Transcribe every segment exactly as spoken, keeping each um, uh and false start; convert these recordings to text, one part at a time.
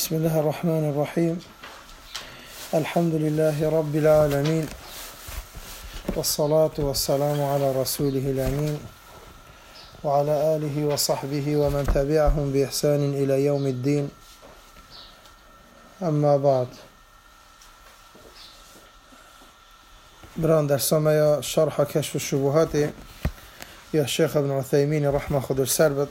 بسم الله الرحمن الرحيم. الحمد لله رب العالمين، والصلاة والسلام على رسوله الأمين وعلى آله وصحبه ومن تبعهم بإحسان إلى يوم الدين. أما بعد، بران درسما يا شرح كشف الشبهات يا شيخ ابن عثيمين رحمه خدر سربت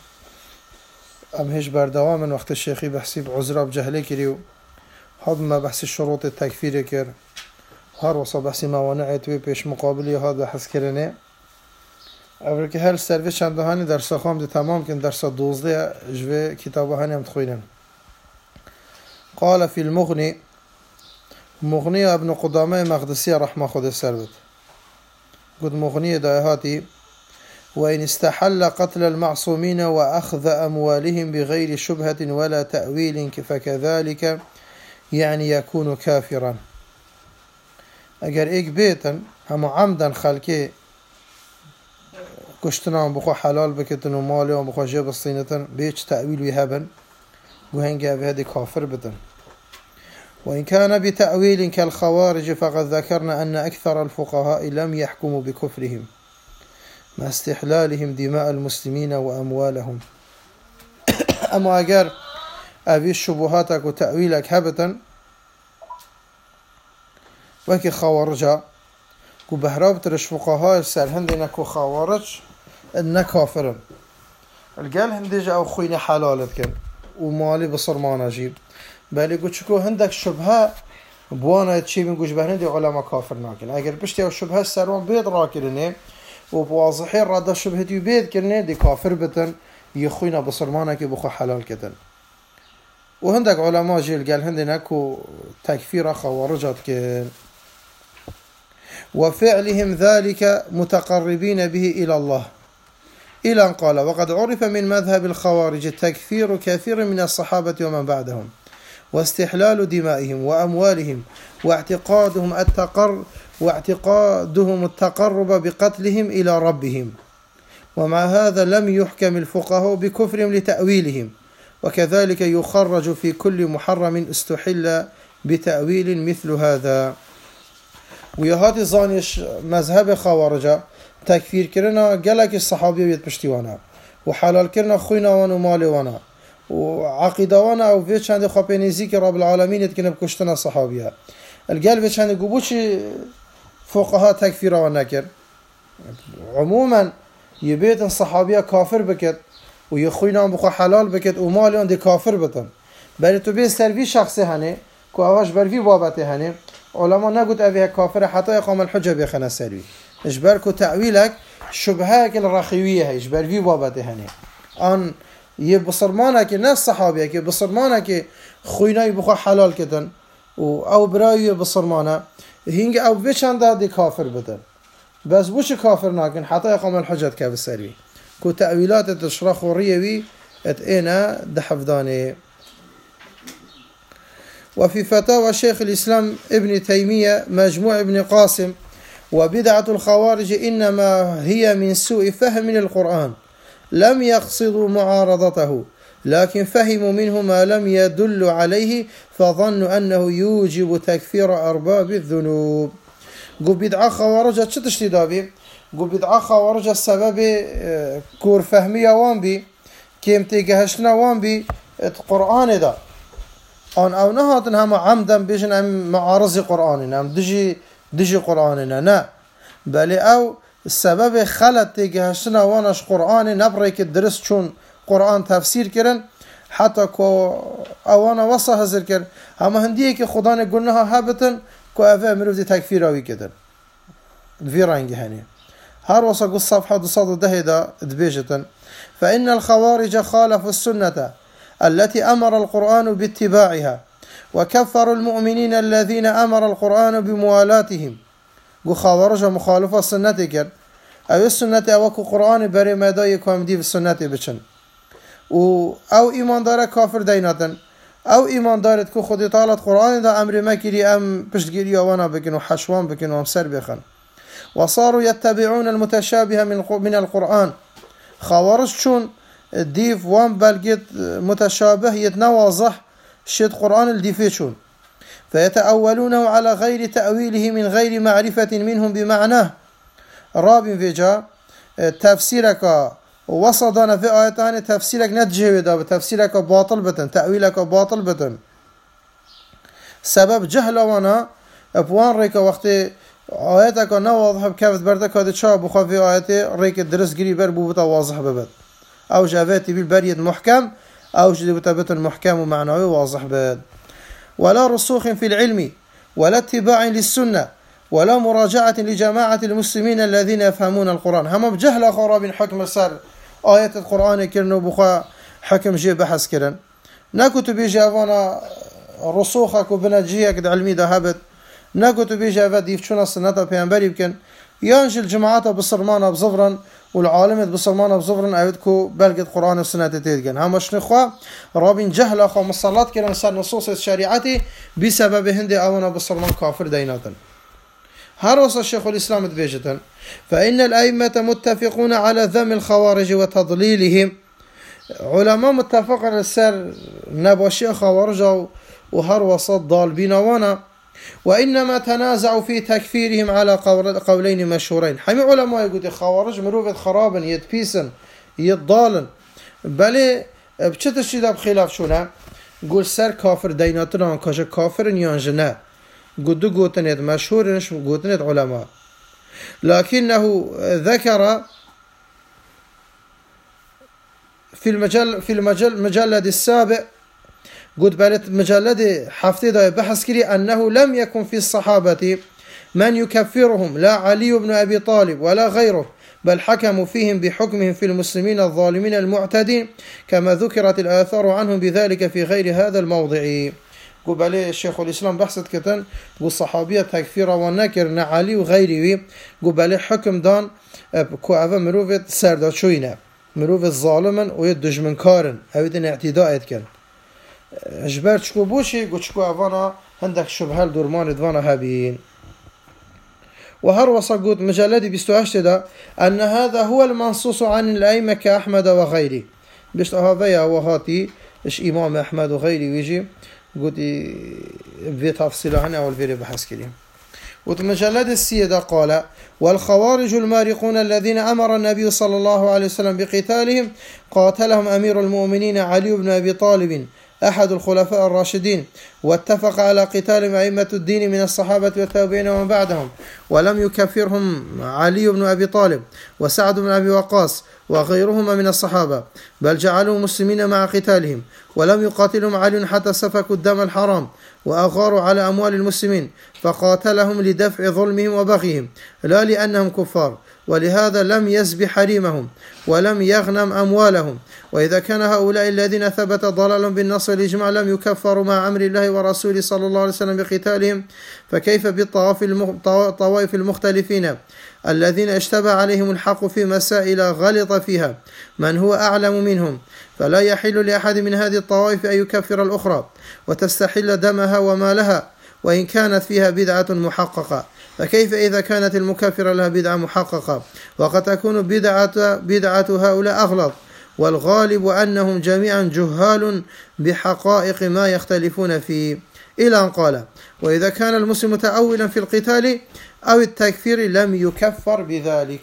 ام هیچ بردوام وقت الشيخي بحسي بعذرة بجهله كريو هذا ما بحسي شروط التكفير كر هر وصا بحسي موانع توي پیش مقابلی هذا بحث کرنه. اول که هر سرویس چند هانی درس خام ده تمام کن درس دوزده جوه کتابه هانی هم تخوینن. قال في المغني مغني ابن قدامه مقدسي رحمه خود سربت قد مغني دايهاتي وإن استحل قتل المعصومين وأخذ أموالهم بغير شبهة ولا تأويل فكذلك يعني يكون كافرا. اگر ایک بیتن هم عمدا خلقه کشتنان بخوا حلال بکتن و مالی و بخوا جب الصينتن بيش تأويل ويهبن وهنگا بهذه كافر بدن. وإن كان بتأويل كالخوارج فقد ذكرنا أن أكثر الفقهاء لم يحكموا بكفرهم مع استحلالهم دماء المسلمين وأموالهم. أما أجر أبي الشبهاتك وتأويلك هبتا وكي خوارجا وبهراب ترش فقهاء السال هندينك وخوارج إنك كافر القال هنديج أو خوين حلالت كان ومالي بصر ما نجيب بل يقول شكو هندك شبهة بوانا تشي من قوش بهندي علماء كافر ناكن اگر بشتي او شبهة سروان بيض راكرنه وبواضحين رادا شبهة يبيض كرنه دي كافر بتن يخوينا بصرمانا كي بخو حلال كتن. وهندك علماء جيل قال هندناكو تكفير خوارجات كن وفعلهم ذلك متقربين به إلى الله إلى أن قال وقد عرف من مذهب الخوارج تكفير كثير من الصحابة ومن بعدهم واستحلال دمائهم وأموالهم واعتقادهم التقر واعتقادهم التقرب بقتلهم إلى ربهم. ومع هذا لم يحكم الفقهاء بكفرهم لتأويلهم وكذلك يخرج في كل محرم استحل بتأويل مثل هذا. ويهاتي زانيش مذهب خوارجة تكفير كرنا قالك الصحابي يتبشتوانا وحلال كرنا خوينا وانا ومالي وانا وعقيدة وانا او فيتش عندي خابينيزي كرب العالمين يتكنب كشتنا الصحابية القال فيتش عندي قبوش فقهاء تكفير وانا كر عموما يبيت الصحابية كافر بكت ويخوينا بخوا حلال بكت ومالي عندي كافر بتن بل تو بي سروي شخصي هني كو اواش برفي بابتي هني علماء نقول أبيها كافر حتى يقام الحجة بيخنا سروي إجباركو تأويلك شبهك الرخيوية إجبار في بابته هني أن يبصرمانك ناس صحابيك يبصرمانك خوينا يبخوا حلال كتن أو براي يبصرمانا هينج أو بيشان ده دي كافر بدن بس بوش كافر ناكن حتى يقام الحجة كاف السروي كو تأويلات تشرخ وريوي اتئنا دحفداني. وفي فتاوى شيخ الإسلام ابن تيمية مجموع ابن قاسم وبدعة الخوارج إنما هي من سوء فهم للقرآن لم يقصدوا معارضته لكن فهموا منه ما لم يدل عليه فظنوا أنه يوجب تكفير أرباب الذنوب. قو بدعة خوارج تشتشتي دابي قو بدعة خوارج السبب كور فهمية وانبي كيم تيجهشنا وانبي القرآن ده أن أو نهاتن هم عمدا بيجن أم معارض قرآننا أم دجي دجي قرآننا نا بل أو السبب خلت تيجهشنا وانش قرآن نبريك الدرس شون قرآن تفسير كرن حتى كو أوانا وصا هزر كرن هم هندية كي خدان قلناها هابتن كو أفا مروفدي تكفير أوي كدن الفيرانجي هني هار وصا قل صفحة دصاد دهدا دبيجتن فإن الخوارج خالفوا السنة التي أمر القرآن باتباعها وكفروا المؤمنين الذين أمر القرآن بموالاتهم. قو خوارج مخالفة السنة كر أو السنة أوكو قرآن بري مداي كوامدي في السنة بچن أو إيمان دار كافر ديناتن أو إيمان دارت كو خودي طالت قرآن دا أمر مكري أم بشتگيري وانا بكن وحشوان بكن وامسر بخن وصاروا يتبعون المتشابه من القرآن. خوارج شون ديف وان بلقيت متشابه يتنواضح شد قرآن الديفيشون فيتأولونه على غير تأويله من غير معرفة منهم بمعناه رابين فيجا تفسيرك وصدنا في آياتان تفسيرك نتجهد تفسيرك باطل بتن تأويلك باطل بتن سبب جهل وانا بوان ريك وقت آياتك نواضح بكافت بردك هذا شاب بخوا في آيات ريك درس قري بر بوبتا واضح ببد أو جافاتي بالبريد محكم أو جدبتا بتن محكم ومعنوي واضح ببد ولا رسوخ في العلم ولا اتباع للسنة ولا مراجعة لجماعة المسلمين الذين يفهمون القرآن هم بجهل خراب حكم السر آيات القرآن كرنو بخوا حكم جي بحث كرن نكتب بيجافانا رسوخك وبنجيك علمي ذهبت نكتب بيجافا ديفشونا السنة بيانبري بكن ينجل جماعة بصرمانة بزفرا والعالمة بصرمانة بزفرا أيدكو بلقت قرآن السنة تتيدكن هم شنخوا رابين جهل أخو مصالات كرن سر نصوص الشريعة بسبب هندي أونا بصرمان كافر ديناتا هرس الشيخ الإسلام دبيجة فإن الأئمة متفقون على ذم الخوارج وتضليلهم علماء متفق على السر نباشي خوارج وهر وسط ضال بينوانا وإنما تنازعوا في تكفيرهم على قولين مشهورين حمي علماء يقول الخوارج مروفة خرابا يدبيسا يضالا بل بشتشي ده بخلاف شونا قول سر كافر ديناتنا كاش كافر ينجنا قدو قوتنيت مشهور نش قوتنيت علماء لكنه ذكر في المجل في المجل مجلد السابع قد بالت مجلد حفتي ده بحث كري أنه لم يكن في الصحابة من يكفرهم لا علي بن أبي طالب ولا غيره بل حكموا فيهم بحكمهم في المسلمين الظالمين المعتدين كما ذكرت الآثار عنهم بذلك في غير هذا الموضع قبل الشيخ الإسلام بحثت كتن والصحابية تكفير ونكر نعالي وغيره قبل حكم دان كوعفة مروفة سردات شوينة مروفة ظالما ويدج من كارن أودن اعتداء كان اجبار تشكو بوشي قد تشكو أفانا عندك شبهة دورمان دوانا هابين وهر وصقود مجلد بستواشتدا أن هذا هو المنصوص عن الأئمة كأحمد وغيره بشت هذا وهاتي إيش إمام أحمد وغيره ويجي قد في تفصيله عنه أول فيري بحث كريم ومجلد السيدة قال والخوارج المارقون الذين أمر النبي صلى الله عليه وسلم بقتالهم قاتلهم أمير المؤمنين علي بن أبي طالب أحد الخلفاء الراشدين واتفق على قتال أئمة الدين من الصحابة والتابعين ومن بعدهم ولم يكفرهم علي بن أبي طالب وسعد بن أبي وقاص وغيرهما من الصحابة بل جعلوا مسلمين مع قتالهم ولم يقاتلهم علي حتى سفكوا الدم الحرام وأغاروا على أموال المسلمين فقاتلهم لدفع ظلمهم وبغيهم لا لأنهم كفار ولهذا لم يسب حريمهم ولم يغنم أموالهم وإذا كان هؤلاء الذين ثبت ضلالهم بالنص والإجماع لم يكفروا مع أمر الله ورسوله صلى الله عليه وسلم بقتالهم فكيف بالطوائف المختلفين الذين اشتبه عليهم الحق في مسائل غلط فيها من هو أعلم منهم فلا يحل لأحد من هذه الطوائف أن يكفر الأخرى وتستحل دمها ومالها وإن كانت فيها بدعة محققة فكيف إذا كانت المكفرة لها بدعة محققة وقد تكون بدعة, بدعة هؤلاء أغلط والغالب أنهم جميعا جهال بحقائق ما يختلفون فيه إلى أن قال وإذا كان المسلم متأولا في القتال أو التكفير لم يكفر بذلك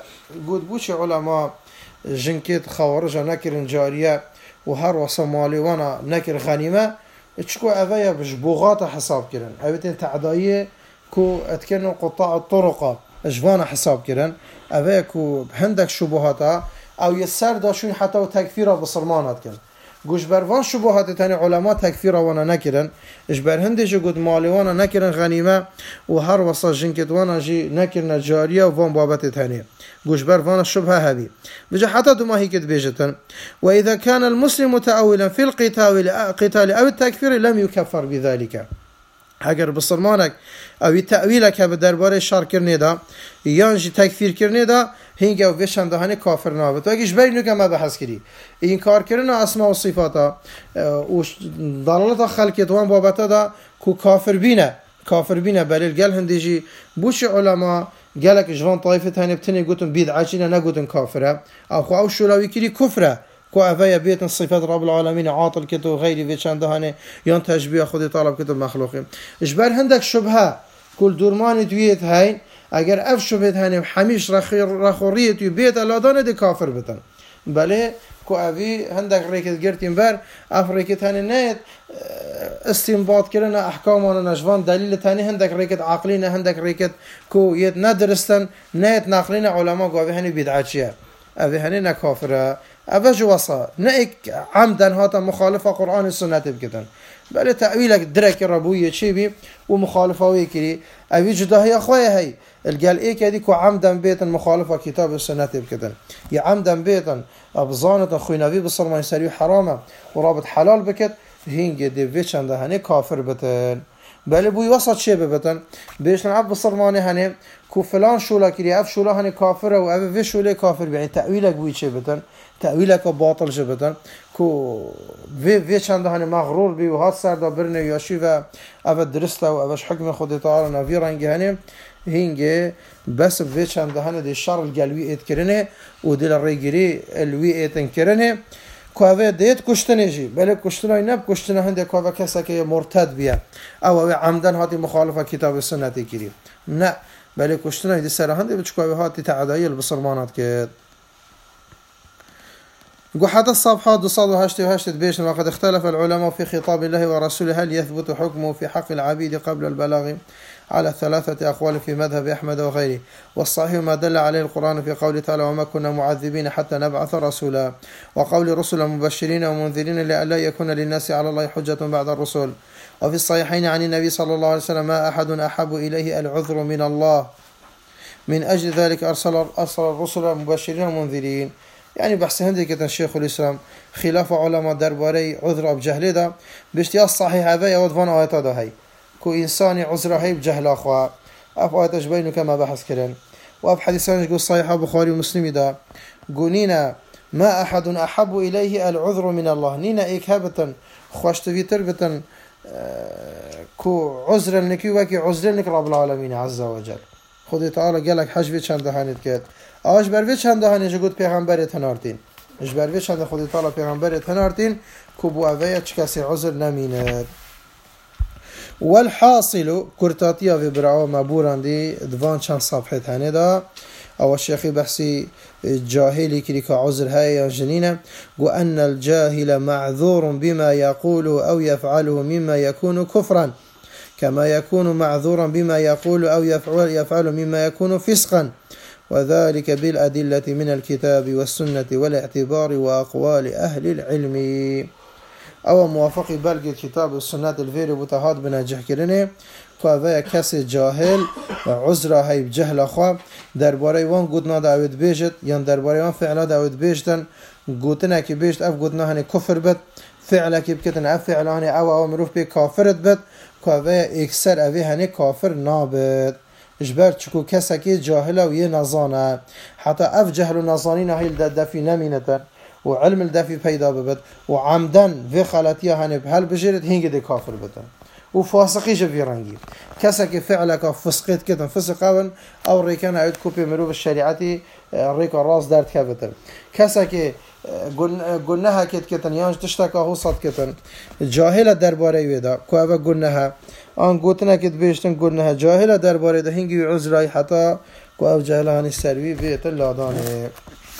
قد بوش علماء جنكت خوارج نكر جارية وهر وصمالي وانا نكر غنيمة تشكو أذايا بجبوغات حساب كرن أبتين تعداية كو اتكنوا قطاع الطرق اجوانا حساب كرن أذايا كو هندك شبهاتا أو يسر داشون حتى تكفيرا بصرمانات كرن گوش بروان شبهات تاني علماء تكفيرا وانا نكرن اجبر هندش قد مالي وانا نكرن غنيمة وهر وصا جنكت وانا جي نكرن جارية وفان بابت تاني گوش بروان الشبهة هذه بجا حتى دوما هيك بيجتن وإذا كان المسلم متأولا في القتال قتال أو التكفير لم يكفر بذلك اگر بسرمانك او تأويلك بدرباره الشر كرني دا يانجي تكفير كرني دا هنگه و وشم دهانه کافر نابد و اگه جبری نگه ما بحث کردی این کار کردن اسماء و صفاتا و دلالت خلقیت وان بابتا دا کو کافر بینه کافر بینه بلیل گل هندیجی بوش علما گلک جوان طایفه تانه بتنه گوتن بدعچینه نگوتن کافره او خو او شولاوی کری کفره كو أفيا بيت صفات رب العالمين عاطل كتو غيري في چند هاني يان تشبيه خود طالب كتو مخلوقين إجبار هندك شبهة كل دورمان دويت هاي اگر اف شبهت هنم حمیش رخوریت و بیت الادانه دی کافر بتن بله کو اوی هندک ریکت گرتیم بر اف ریکت هنه نیت استنباط کردن احکام و نجوان دلیل تانی هندک ریکت عقلی نه هندک ریکت کو یت ندرستن نیت نقلین علما گاوی هنی بدعتیه اوی هنی نکافره اوی جواسا نه عمدن هاتا مخالفه قرآن و سنت بکتن بله تأویلك درك ربوية شيبي ومخالفة ويكري أبي جداهي أخويا هاي القال إيه كذي كو عمدا بيتا مخالفة كتاب السنة بكذا يا عمدا بيتا أبزانة أخوي نبي بصر ما يسري حرامة ورابط حلال بكت هينجي دي فيتش عند هني كافر بتن بله بوي وسط شيء بتن بيش نعب بصر ماني هني كو فلان شولا كري أف شولا هني كافر أو أف في شولا كافر يعني تأويلك بوي شيء بتن تأويلك باطل شيء بتن كو في في چند هني مغرور بي وهات سردا برنه ياشي و أف درسته و أفش حكم خود تعالى نافي رنگ هني هنگه بس في چند هني دي الشر القلوي اتكرنه و دل الرجري الوي اتنكرنه كوافه ديت كشتنجي بله كشتناي نب كشتنه هنده كوافه كسا كي مرتد بيا او عمدن هاتي مخالفه كتاب السنه كريم نه بله كشتناي دي سر هنده بچ كوافه هاتي تعدايل بصرمانات كد جو حتى الصفحات صاد وهشت وهشت بيش وقد اختلف العلماء في خطاب الله ورسوله هل يثبت حكمه في حق العبيد قبل البلاغ على ثلاثة أقوال في مذهب أحمد وغيره والصحيح ما دل عليه القرآن في قوله تعالى وما كنا معذبين حتى نبعث رسولا وقول رسلا مبشرين ومنذرين لئلا يكون للناس على الله حجة بعد الرسل وفي الصحيحين عن النبي صلى الله عليه وسلم ما أحد أحب إليه العذر من الله من أجل ذلك أرسل أرسل الرسل مبشرين ومنذرين يعني بحث هندي كتن شيخ الإسلام خلاف علماء درباري عذر بجهل ده باشتياق صحيح هذا يودفن آيات ده هاي كو إنساني عذر هاي بجهل أخوة أف آياتش بينه كما بحث كرن وأف حديثان يقول صحيح بخاري ومسلم ده قونينا ما أحد أحب إليه العذر من الله نينا إيك هابتا خوشت في تربتا كو عذر لنكي وكي عذر لنك رب العالمين عز وجل خود تعالى قالك حجبي چند هانت كد آج بر وی چند هانی جگود پیغمبر تنارتین اج بر وی چند خودی تعالی پیغمبر تنارتین کبو اویا چ کسی عذر نمینه والحاصل كرتاتيا في برعوا مبوراندي دوان چند صفحه هنه دا او الشيخ بحثي جاهلي كريكا عذر هاي جنينه وان الجاهل معذور بما يقول او يفعله مما يكون كفرا كما يكون معذورا بما يقول او يفعل يفعل مما يكون فسقا وذلك بالأدلة من الكتاب والسنة والاعتبار وأقوال أهل العلم أو موافق بلغ الكتاب والسنة الفيري بتهاد بنجح كرنه كأوه كسي جاهل وعذره هاي بجهل أخوة درباره وان قدنا داود بيجت ين درباره وان فعلا داود بيجتن قوتنا كي بيجت أف قدنا هني كفر بد فعلا كي بكتن أف فعلا هني أو أو مروف بي كافرت بد كأوه اكسر أوه هني كافر نابد اجبر چکو کسی که جاهله و یه نزانه حتی اف جهل و نزانین هایی دفی نمینتن و علم الدفی پیدا ببد و عمدن و خلطیه هنه هل بجرد هنگه ده کافر بدن و فاسقیش في رنگی کسی که فعلك فسقیت کتن فسق اون او ریکن هاید کوپی مروب الشریعتی ریکا راس درد کبتن کسی که گناه کت کتن یانش تشتکا حوصد کتن جاهل درباره ویدا که اوه گناه آن گوتنا کت بیشتن گناه جاهل درباره ده هنگی عذرای حتی که او جاهلانی سروی بیت لادانه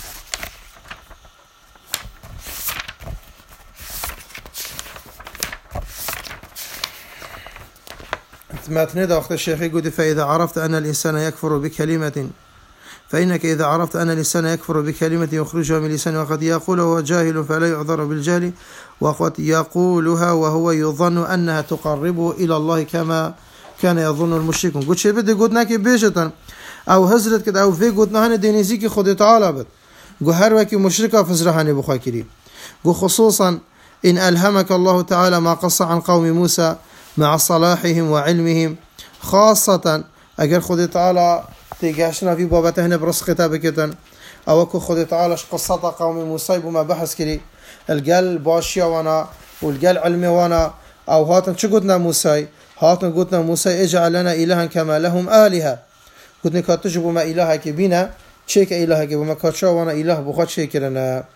متن داخل الشيخ يقول فإذا عرفت أن الإنسان يكفر بكلمة فإنك إذا عرفت أن الإنسان يكفر بكلمة يخرجها من لسانه وقد يقول وهو جاهل فلا يعذر بالجهل وقد يقولها وهو يظن أنها تقربه إلى الله كما كان يظن المشركون قلت شيء بدي قلت ناكي بيشتن أو هزرت كده أو في قلت نهاني دينيزيكي خد تعالى بد قل هروكي مشركة فزرهاني بخاكري قل خصوصا إن ألهمك الله تعالى ما قص عن قوم موسى مع صلاحهم وعلمهم خاصة أجر خد تعالى تيجاشنا في بابته هنا برس كتابة كتن أو أكو خد تعالى قصة قوم موسى بما بحث كري الجل باشيا وانا والجل علمي وانا أو هاتن شو قلنا موسى هاتن قلنا موسى اجعل لنا إلها كما لهم آلهة قلنا كاتجبوا ما إلهك بنا شيك إلهك بما كاتشا وانا إله بخات شيكرنا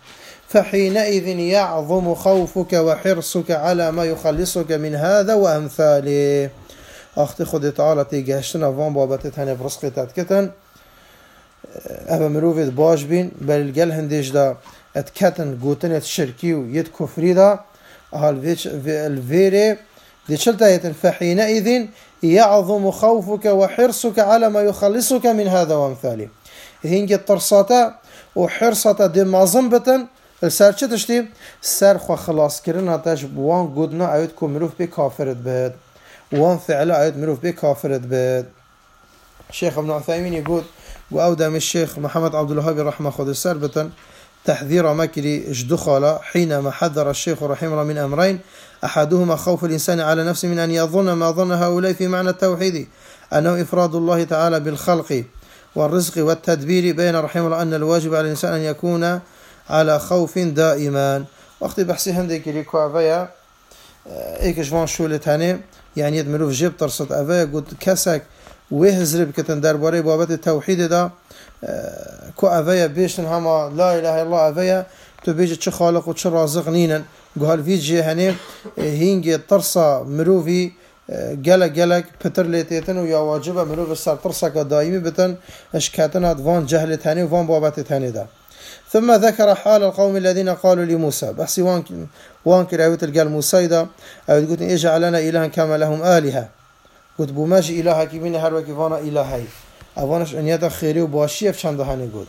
فحينئذ يعظم خوفك وحرصك على ما يخلصك من هذا وأمثاله. أختي خدي تعالى تيجهشتنا وان بابتت هنه برسقي تتكتن أبا مروفيت باش بين بل الجل هنديش دا اتكتن قوتن اتشركي ويت كفري دا الفيري دي شلتا فحينئذ يعظم خوفك وحرصك على ما يخلصك من هذا وامثاله. هنجي الترصاتا وحرصتا دي مازنبتا السر چه تشتي سر خو خلاص كرنا تاش بوان قدنا ايد كو مروف بي كافرت بيد وان فعلا ايد مروف بي كافرت بيد. الشيخ ابن عثيمين يقول وأودم الشيخ محمد عبد الوهاب رحمه خذ السربة تحذير مكري اجدخل حينما حذر الشيخ رحمه الله من أمرين أحدهما خوف الإنسان على نفسه من أن يظن ما ظن هؤلاء في معنى التوحيد أنه إفراد الله تعالى بالخلق والرزق والتدبير، بين رحمه الله أن الواجب على الإنسان أن يكون على خوف دائما. وقت بحثي هنديك ليكو أفيا إيك جوان شولت هني يعني يدمروف جيب ترصد أفيا قد كسك وهزرب كتن درباري بابت التوحيد دا كو أفيا بيشتن هما لا إله إلا الله أفيا تو بيجي چه خالق و چه رازق نينن قال فيجي هني هينجي ترصا مروفي جلك جلك بتر ليتيتن ويا واجبه مروف السر ترصا كدائمي بتن اشكاتنا فان جهل تاني وفان بابت تاني دا. ثم ذكر حال القوم الذين قالوا لموسى بحسي وان وان كراوت القال موسى دا او تقول اجعل لنا إلها كما لهم آلهة قلت بوماجي إلها كيبين هر وكيفانا إلهي اوانش ان يدا خيري وباشي في چند هني قول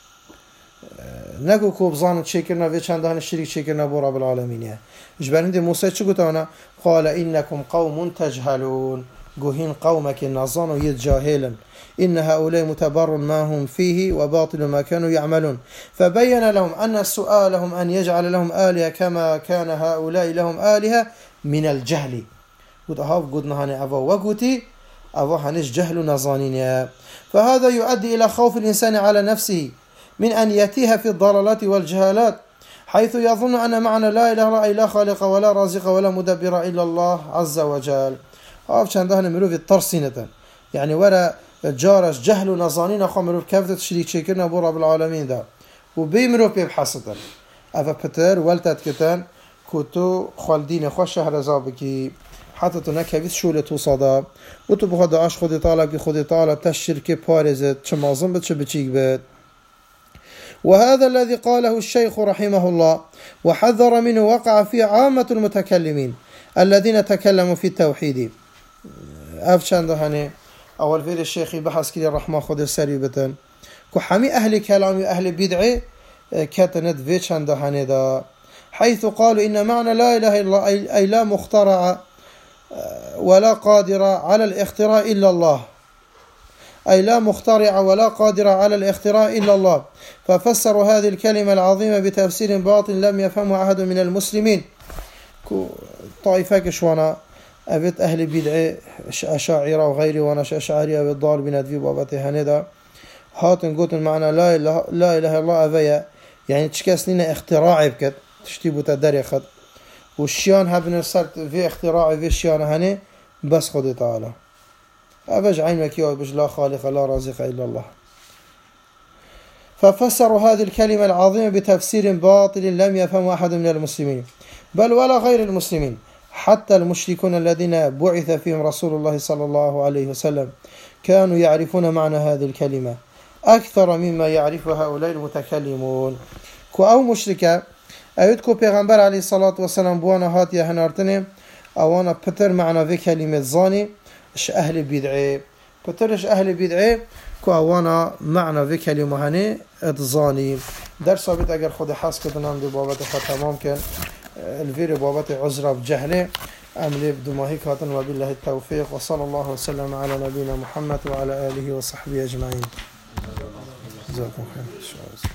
نگو کو بزانو چه کرنا و چند هن شریک چه کرنا بو رب العالمین. اجبرنده موسی چه گفت انا قال انكم قوم تجهلون گوهین قومك نظان و جاهلا ان هؤلاء متبر ما هم فيه وباطل ما كانوا يعملون فبين لهم ان سؤالهم ان يجعل لهم آلهة كما كان هؤلاء لهم آلهة من الجهل. قلت هاف قلنا هني ابا وقتي ابا هنش جهل نظانين، فهذا يؤدي الى خوف الانسان على نفسه من أن يتيه في الضلالات والجهالات حيث يظن أن معنى لا إله إلا لا خالق ولا رازق ولا مدبر إلا الله عز وجل. هاف چنده نمرو في الترسينة يعني ورا جارش جهل ونظانين أخوة مرو كيف تشريك شكرنا بو رب العالمين ده وبيمرو بيبحثتن أفا بتر والتت كتن كتو خالدين خواه شهر زابكي حتى تنكبت شولة وصدا وتو بخد عاش خودي طالب كي خودي طالب تشركي بارزت چمازم بد چه بچيك بد. وهذا الذي قاله الشيخ رحمه الله وحذر منه وقع في عامة المتكلمين الذين تكلموا في التوحيد. أفشان دهني أول فيد الشيخ بحث كلي رحمه خود السريبة كحمي أهل كلام أهل بدعة كتند فيشان دهني دا حيث قالوا إن معنى لا إله إلا الله أي لا مخترع ولا قادر على الاختراع إلا الله، أي لا مخترع ولا قادر على الاختراع إلا الله، ففسروا هذه الكلمة العظيمة بتفسير باطل لم يفهمه أحد من المسلمين. طائفة كشوانا أبت أهل بدعة أشاعرة وغيره وانا أشعري أبت ضال بندفي بابته هندا هاتن قوتن معنا لا إله لا إله إلا الله أبيا يعني تشكس لنا اختراع بكت تشتيبو تدريخت والشيان هبن صرت في اختراع في الشيان هني بس خدي تعالى أبج عينك يا أبج لا خالق لا رازق إلا الله. ففسروا هذه الكلمة العظيمة بتفسير باطل لم يفهمه أحد من المسلمين بل ولا غير المسلمين، حتى المشركون الذين بعث فيهم رسول الله صلى الله عليه وسلم كانوا يعرفون معنى هذه الكلمة أكثر مما يعرف هؤلاء المتكلمون. كو أو مشركة أيد كو پیغمبر عليه الصلاة والسلام بوانا هاتي هنارتنه أوانا بتر معنى في كلمة زاني اش أهل بدعة بترش أهل بدعة كو أوانا معنى في كلمة هني اتزاني. در ثابت اگر خود حس كتنام دي بابت خود تمام كان الفير بابت عذرة بجهله أملي بدماهي كاتن وبالله التوفيق وصلى الله وسلم على نبينا محمد وعلى آله وصحبه أجمعين. جزاكم خير.